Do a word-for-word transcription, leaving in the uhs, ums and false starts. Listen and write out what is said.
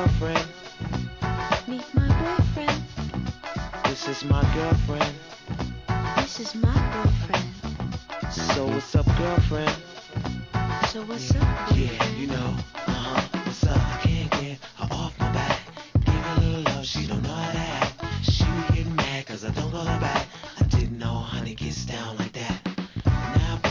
girlfriend. Meet my boyfriend. This is my girlfriend. This is my boyfriend. So what's up, girlfriend? So what's up, boyfriend? Yeah, you know.